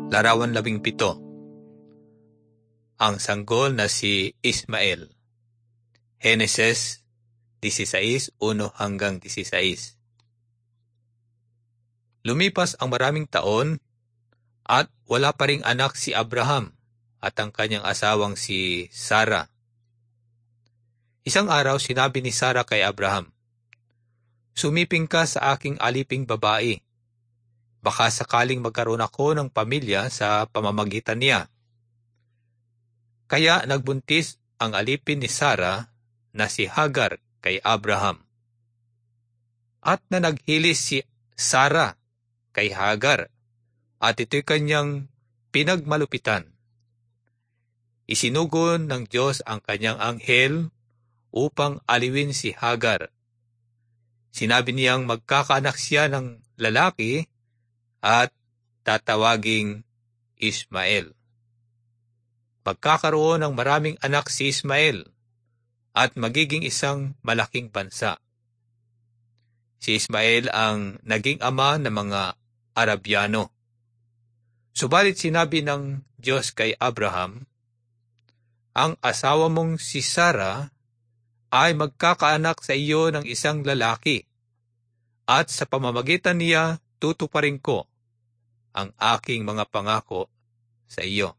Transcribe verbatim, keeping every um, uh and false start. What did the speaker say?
Larawan labing pito. Ang sanggol na si Ismael. Heneses sixteen, one hanggang sixteen. Lumipas ang maraming taon at wala pa ring anak si Abraham at ang kanyang asawang si Sarah. Isang araw sinabi ni Sarah kay Abraham, "Sumiping ka sa aking aliping babae. Baka sakaling magkaroon ako ng pamilya sa pamamagitan niya." Kaya nagbuntis ang alipin ni Sarah na si Hagar kay Abraham. At na naghilis si Sarah kay Hagar at ito'y kanyang pinagmalupitan. Isinugon ng Diyos ang kanyang anghel upang aliwin si Hagar. Sinabi niyang magkakaanak siya ng lalaki at tatawaging Ismael. Magkakaroon ng maraming anak si Ismael at magiging isang malaking bansa. Si Ismael ang naging ama ng mga Arabyano. Subalit sinabi ng Diyos kay Abraham, "Ang asawa mong si Sarah ay magkakaanak sa iyo ng isang lalaki, at sa pamamagitan niya tutuparin ko ang aking mga pangako sa iyo."